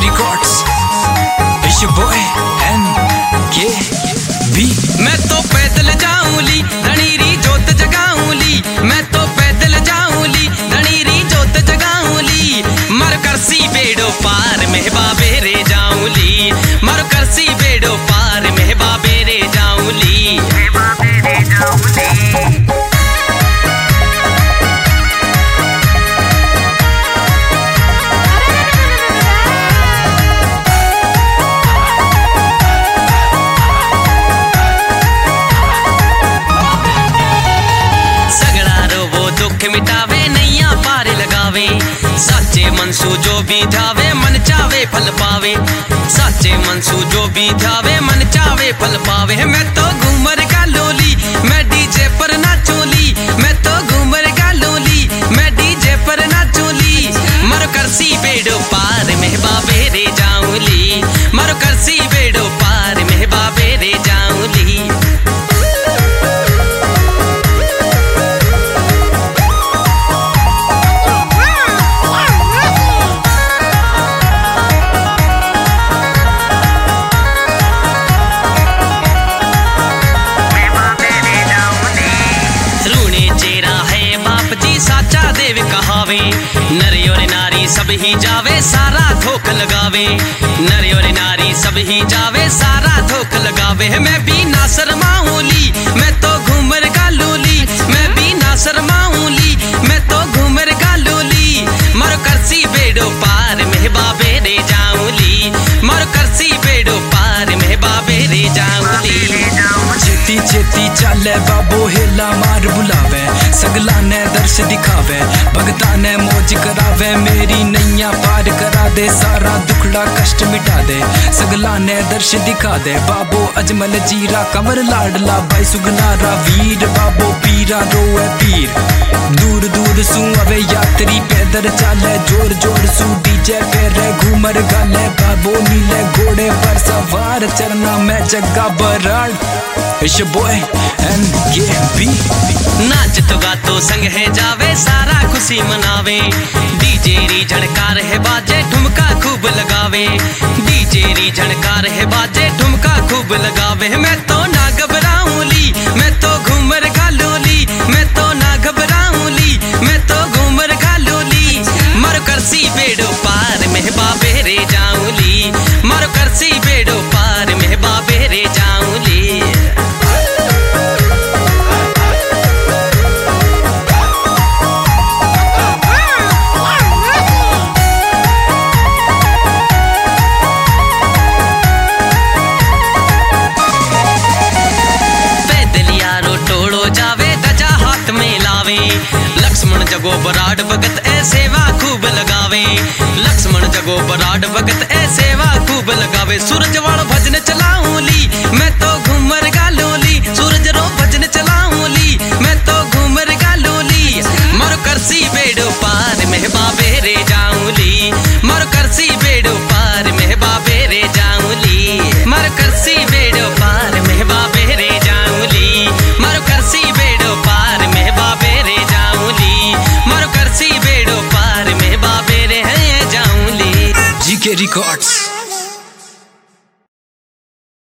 Records. It's your boy NKB. मैं तो पैदल जाऊंली धनीरी जोत जगाऊंली, मैं तो पैदल जाऊंली धनीरी जोत जगाऊंली। मर करसी बेड़ो पार मेहबा बेरे जाऊंली, मर करसी बेड़ो पार मेहबा बेरे जाऊंली। मिटावे नैया पार लगावे, साचे मनसू जो भी जावे मन चावे फल पावे। साचे मनसू जो भी जावे मन चावे फल पावे। मैं तो घूमर का लोली मैं डीजे पर नाचोली, मैं तो घूमर का लोली मैं डीजे पर नाचोली। मर करसी बेड़ो पार मेहबा बेरे जाऊंली, मर करसी बेड़ो पार मेहबा बेरे जाऊंली। कहावे नर और नारी सब ही जावे सारा धोख लगावे, नर और नारी सब ही जावे सारा धोख लगावे। मैं भी ना शर्माऊंली मैं तो घूमर का लोली, मैं भी ना शर्माऊंली मैं तो घूमर का लोली। मर करसी बेड़ो पार मेहबा बेरे जाऊंली, मर करसी बेड़ो पार मेहबा बेरे जाऊंली। चेती चेती चाले बाबो हेला मार बुलावे, सगला ने दर्श दिखावे, भगता ने मौज करावे। मेरी नैया पार करा दे सारा दुखड़ा कष्ट मिटा दे, सगला ने दर्श दिखा दे। बाबो अजमल जीरा कंवर लाडला भाई सुगनारा वीर, बाबो पीरा रोए पीर। दूर दूर सू अवे यात्री पैदल चाले, जोर जोर सू डीजे फेरे घूमर गाले। बाबो नीले घोड़े पर सवार चरना मैं जग्गा Brar. It's your boy NKB. नाच तो गातो संग है जावे सारा खुशी मनावे, डीजे री झनकार है बाजे ठुमका खूब लगावे, डीजे री झनकार है बाजे ठुमका खूब लगावे। मैं तो ना घबराऊंली मैं तो घूमर का लोली, मैं तो ना घबराऊंली मैं तो घूमर का लोली। मर करसी बेड़ो पार मेहबा बेरे जाऊंली, मर करसी बेड़ो पार मेहबा बेरे जाऊंली। लक्ष्मण जगो बराड भगत ए सेवा खूब लगावे, लक्ष्मण जगो बराड भगत ए सेवा खूब लगावे। सूरज वाल भजन चलाऊंली मैं तो घूमर का लोली, सूरज रो भजन चलाऊंली मैं तो घूमर का लोली। मर करसी बेड़ो पार मेहबा बेरे जाऊंली, मर करसी बेड़ो पार मेहबा बेरे जाऊंली, मर करसी बेड़ो पार मेहबा बेरे जाऊंली, मर करसी बेड़ो पार मेहबा बेरे जाऊंली, मर करसी बेड़ो पार मेहबा बेरे हैं जाऊंली। GK Records.